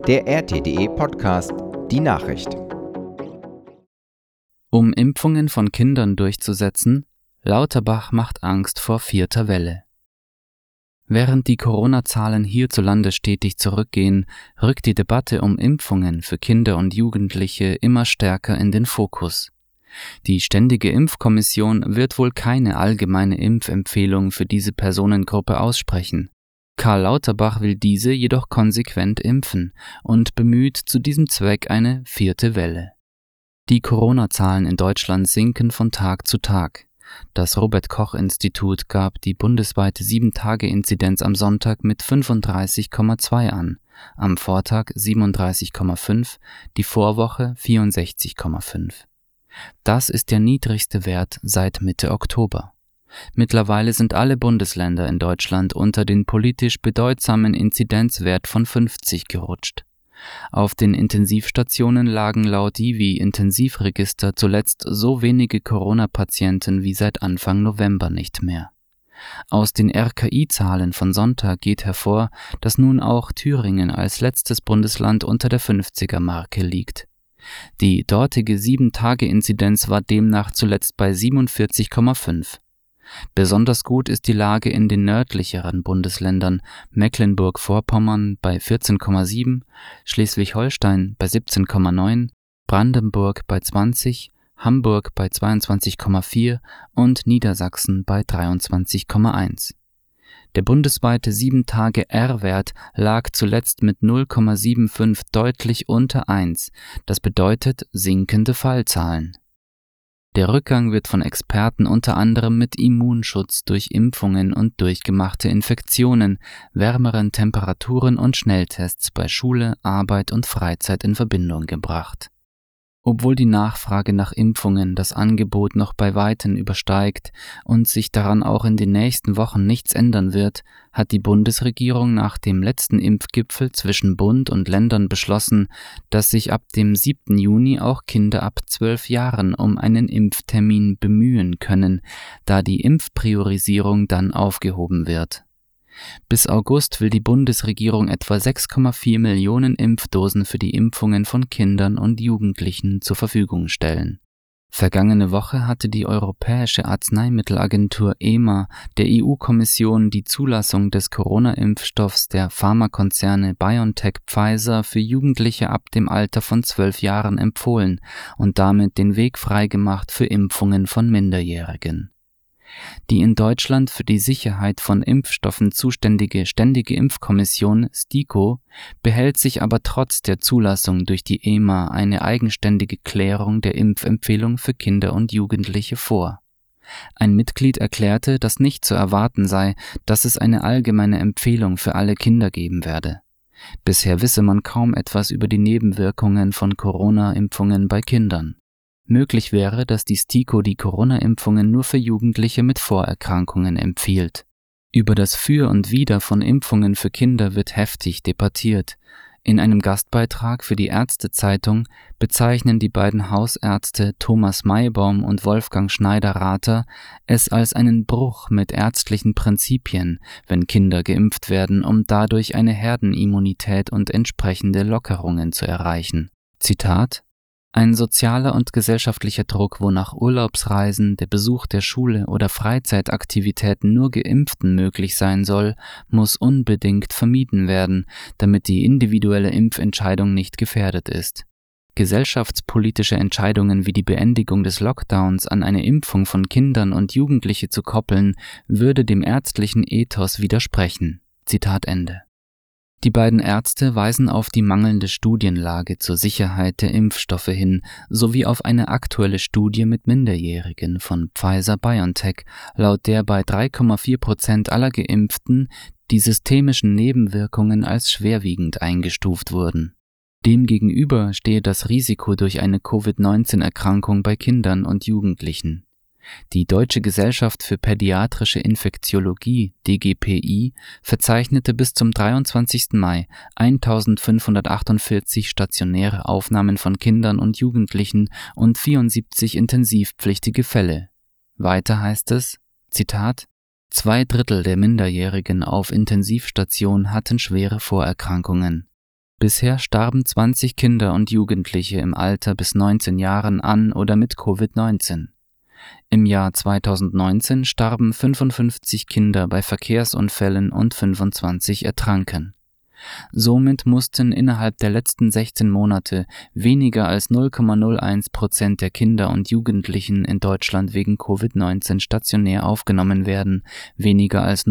Der RTDE Podcast, die Nachricht. Um Impfungen von Kindern durchzusetzen, Lauterbach macht Angst vor vierter Welle. Während die Corona-Zahlen hierzulande stetig zurückgehen, rückt die Debatte um Impfungen für Kinder und Jugendliche immer stärker in den Fokus. Die Ständige Impfkommission wird wohl keine allgemeine Impfempfehlung für diese Personengruppe aussprechen. Karl Lauterbach will diese jedoch konsequent impfen und bemüht zu diesem Zweck eine vierte Welle. Die Corona-Zahlen in Deutschland sinken von Tag zu Tag. Das Robert-Koch-Institut gab die bundesweite 7-Tage-Inzidenz am Sonntag mit 35,2 an, am Vortag 37,5, die Vorwoche 64,5. Das ist der niedrigste Wert seit Mitte Oktober. Mittlerweile sind alle Bundesländer in Deutschland unter den politisch bedeutsamen Inzidenzwert von 50 gerutscht. Auf den Intensivstationen lagen laut Divi-Intensivregister zuletzt so wenige Corona-Patienten wie seit Anfang November nicht mehr. Aus den RKI-Zahlen von Sonntag geht hervor, dass nun auch Thüringen als letztes Bundesland unter der 50er-Marke liegt. Die dortige 7-Tage-Inzidenz war demnach zuletzt bei 47,5. Besonders gut ist die Lage in den nördlicheren Bundesländern Mecklenburg-Vorpommern bei 14,7, Schleswig-Holstein bei 17,9, Brandenburg bei 20, Hamburg bei 22,4 und Niedersachsen bei 23,1. Der bundesweite 7-Tage-R-Wert lag zuletzt mit 0,75 deutlich unter 1, das bedeutet sinkende Fallzahlen. Der Rückgang wird von Experten unter anderem mit Immunschutz durch Impfungen und durchgemachte Infektionen, wärmeren Temperaturen und Schnelltests bei Schule, Arbeit und Freizeit in Verbindung gebracht. Obwohl die Nachfrage nach Impfungen das Angebot noch bei Weitem übersteigt und sich daran auch in den nächsten Wochen nichts ändern wird, hat die Bundesregierung nach dem letzten Impfgipfel zwischen Bund und Ländern beschlossen, dass sich ab dem 7. Juni auch Kinder ab 12 Jahren um einen Impftermin bemühen können, da die Impfpriorisierung dann aufgehoben wird. Bis August will die Bundesregierung etwa 6,4 Millionen Impfdosen für die Impfungen von Kindern und Jugendlichen zur Verfügung stellen. Vergangene Woche hatte die Europäische Arzneimittelagentur EMA der EU-Kommission die Zulassung des Corona-Impfstoffs der Pharmakonzerne BioNTech-Pfizer für Jugendliche ab dem Alter von 12 Jahren empfohlen und damit den Weg freigemacht für Impfungen von Minderjährigen. Die in Deutschland für die Sicherheit von Impfstoffen zuständige Ständige Impfkommission STIKO behält sich aber trotz der Zulassung durch die EMA eine eigenständige Klärung der Impfempfehlung für Kinder und Jugendliche vor. Ein Mitglied erklärte, dass nicht zu erwarten sei, dass es eine allgemeine Empfehlung für alle Kinder geben werde. Bisher wisse man kaum etwas über die Nebenwirkungen von Corona-Impfungen bei Kindern. Möglich wäre, dass die STIKO die Corona-Impfungen nur für Jugendliche mit Vorerkrankungen empfiehlt. Über das Für und Wider von Impfungen für Kinder wird heftig debattiert. In einem Gastbeitrag für die Ärzte-Zeitung bezeichnen die beiden Hausärzte Thomas Maibaum und Wolfgang Schneider-Rather es als einen Bruch mit ärztlichen Prinzipien, wenn Kinder geimpft werden, um dadurch eine Herdenimmunität und entsprechende Lockerungen zu erreichen. Zitat: Ein sozialer und gesellschaftlicher Druck, wonach Urlaubsreisen, der Besuch der Schule oder Freizeitaktivitäten nur Geimpften möglich sein soll, muss unbedingt vermieden werden, damit die individuelle Impfentscheidung nicht gefährdet ist. Gesellschaftspolitische Entscheidungen wie die Beendigung des Lockdowns an eine Impfung von Kindern und Jugendliche zu koppeln, würde dem ärztlichen Ethos widersprechen. Zitat Ende. Die beiden Ärzte weisen auf die mangelnde Studienlage zur Sicherheit der Impfstoffe hin, sowie auf eine aktuelle Studie mit Minderjährigen von Pfizer-BioNTech, laut der bei 3,4% aller Geimpften die systemischen Nebenwirkungen als schwerwiegend eingestuft wurden. Demgegenüber stehe das Risiko durch eine Covid-19-Erkrankung bei Kindern und Jugendlichen. Die Deutsche Gesellschaft für Pädiatrische Infektiologie (DGPI) verzeichnete bis zum 23. Mai 1548 stationäre Aufnahmen von Kindern und Jugendlichen und 74 intensivpflichtige Fälle. Weiter heißt es, Zitat: 2/3 der Minderjährigen auf Intensivstation hatten schwere Vorerkrankungen. Bisher starben 20 Kinder und Jugendliche im Alter bis 19 Jahren an oder mit Covid-19. Im Jahr 2019 starben 55 Kinder bei Verkehrsunfällen und 25 ertranken. Somit mussten innerhalb der letzten 16 Monate weniger als 0,01% der Kinder und Jugendlichen in Deutschland wegen Covid-19 stationär aufgenommen werden, weniger als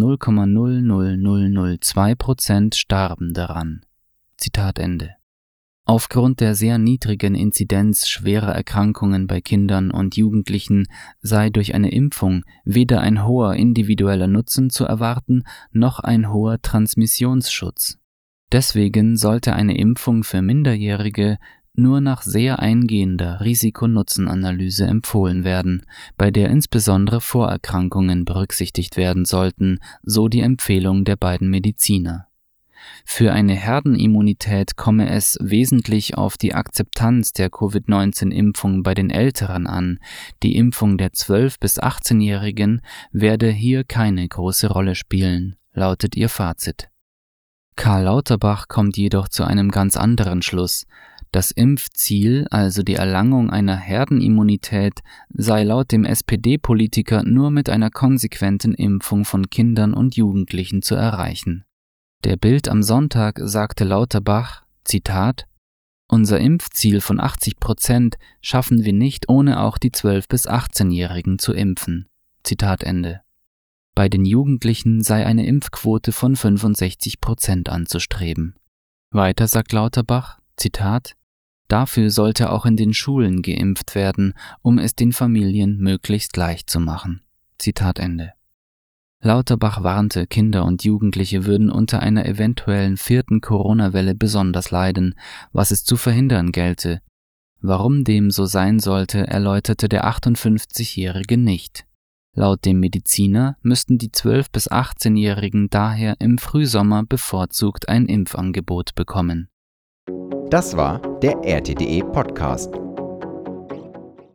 0,00002% starben daran. Zitat Ende. Aufgrund der sehr niedrigen Inzidenz schwerer Erkrankungen bei Kindern und Jugendlichen sei durch eine Impfung weder ein hoher individueller Nutzen zu erwarten, noch ein hoher Transmissionsschutz. Deswegen sollte eine Impfung für Minderjährige nur nach sehr eingehender Risiko-Nutzen-Analyse empfohlen werden, bei der insbesondere Vorerkrankungen berücksichtigt werden sollten, so die Empfehlung der beiden Mediziner. Für eine Herdenimmunität komme es wesentlich auf die Akzeptanz der Covid-19-Impfung bei den Älteren an. Die Impfung der 12- bis 18-Jährigen werde hier keine große Rolle spielen, lautet ihr Fazit. Karl Lauterbach kommt jedoch zu einem ganz anderen Schluss. Das Impfziel, also die Erlangung einer Herdenimmunität, sei laut dem SPD-Politiker nur mit einer konsequenten Impfung von Kindern und Jugendlichen zu erreichen. Der Bild am Sonntag sagte Lauterbach, Zitat, „Unser Impfziel von 80% schaffen wir nicht, ohne auch die 12- bis 18-Jährigen zu impfen." Zitat Ende. Bei den Jugendlichen sei eine Impfquote von 65% anzustreben. Weiter sagt Lauterbach, Zitat, „Dafür sollte auch in den Schulen geimpft werden, um es den Familien möglichst leicht zu machen." Zitat Ende. Lauterbach warnte, Kinder und Jugendliche würden unter einer eventuellen 4. Corona-Welle besonders leiden, was es zu verhindern gelte. Warum dem so sein sollte, erläuterte der 58-Jährige nicht. Laut dem Mediziner müssten die 12- bis 18-Jährigen daher im Frühsommer bevorzugt ein Impfangebot bekommen. Das war der RTDE Podcast.